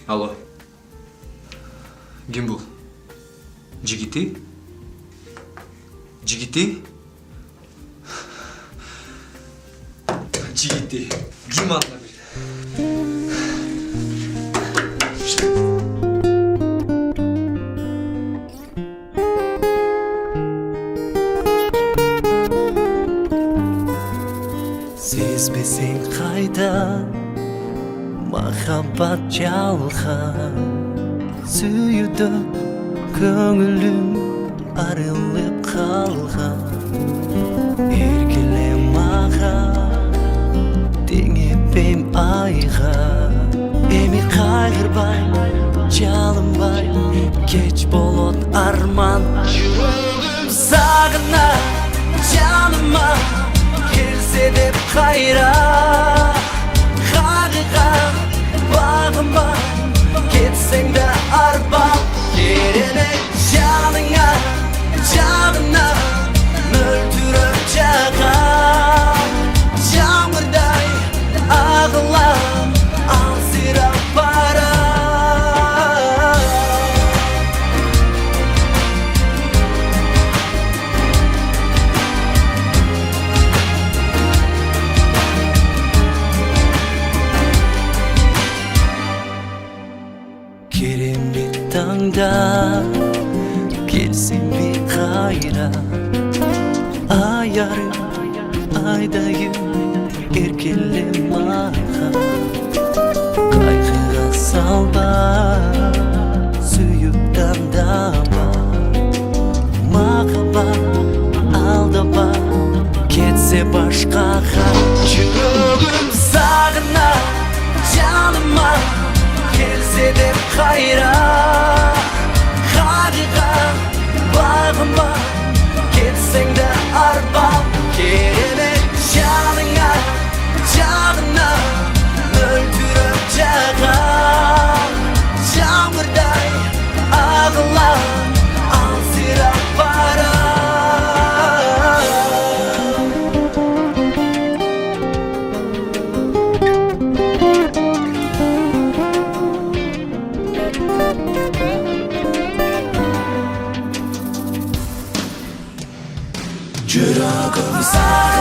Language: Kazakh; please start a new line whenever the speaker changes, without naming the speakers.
Алло. Ким бул? Жигити? Жигити? Жигити. Ким анда бир?
Сезбесең қайда махаббат жалған сүйді көңілім арылып қалған еркеле маған теңеппейм айға эми кайгырбай жалынбай кеч болот арман жүрөгүм сагына жаныма келсе деп кайра хакыйкат багыма кетсең да арбап керемет жаныңа жагына мөлдүрөп жагам жамырдай агылам алсырап барам. Керемет таңда келсең bir кайра аярым айдайым эркеле мага кайгыга салба сүйүп тандама махаббат алдаба кетсе башкага жүрөгүм сагына жаныма келсе деп кайра хакыйкат багыма кетсең да арбап керемет жаныңа жагына мөлдүрөп жагам жамырдай агылам алсырап барам. Жүрөгүм